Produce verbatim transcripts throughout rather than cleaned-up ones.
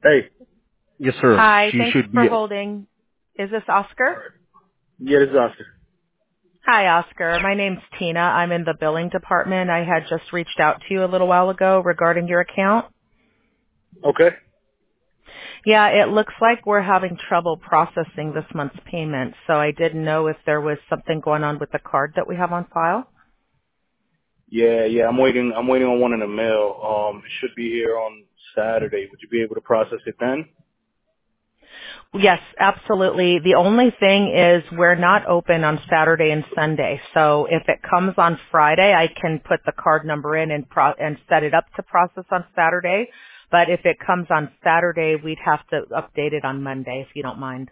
Hey. Yes, sir. Hi, She thanks should for be. holding. Is this Oscar? Yeah, this is Oscar. Hi, Oscar. My name's Tina. I'm in the billing department. I had just reached out to you a little while ago regarding your account. Okay. Yeah, it looks like we're having trouble processing this month's payment, so I didn't know if there was something going on with the card that we have on file. Yeah, yeah. I'm waiting. I'm waiting on one in the mail. Um, it should be here on Saturday. Would you be able to process it then? Yes, absolutely. The only thing is we're not open on Saturday and Sunday. So if it comes on Friday, I can put the card number in and pro- and set it up to process on Saturday. But if it comes on Saturday, we'd have to update it on Monday if you don't mind.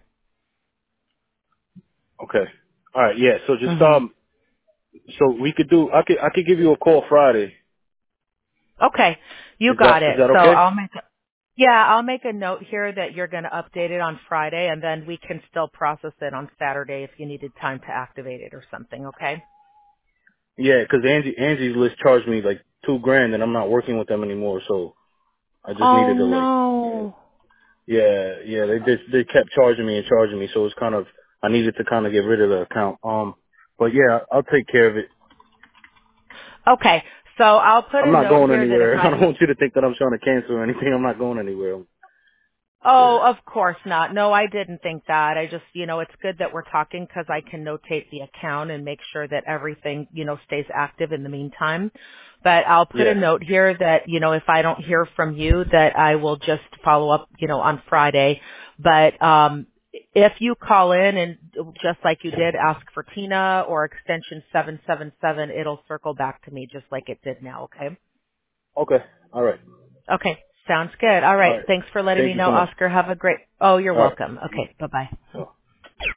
Okay. All right. Yeah. So just Mhm. um, so we could do. I could I could give you a call Friday. Okay. You Is that got is it. that So okay? I'll make a yeah, I'll make a note here that you're going to update it on Friday and then we can still process it on Saturday if you needed time to activate it or something, okay? Yeah, 'cause Angie Angie's list charged me like two grand, and I'm not working with them anymore. So I just Oh needed to like. no. Yeah, yeah. They just they kept charging me and charging me, so it's kind of I needed to kind of get rid of the account. Um, but yeah, I'll take care of it. Okay, so I'll put I'm a not note going here that if anywhere. I I, don't want you to think that I'm trying to cancel or anything. I'm not going anywhere. oh, Yeah. of course not. No, I didn't think that. I just, you know, it's good that we're talking because I can notate the account and make sure that everything, you know, stays active in the meantime. But I'll put Yeah. a note here that, you know, if I don't hear from you, that I will just follow up, you know, on Friday. But, um, if you call in and just like you did, ask for Tina or extension seven seven seven, it'll circle back to me just like it did now, okay? Okay. All right. Okay. Sounds good. All All right. right. Thanks for letting Thank me you know, so much. Oscar. Have a great, oh, you're All right. welcome. Okay. Bye-bye. So.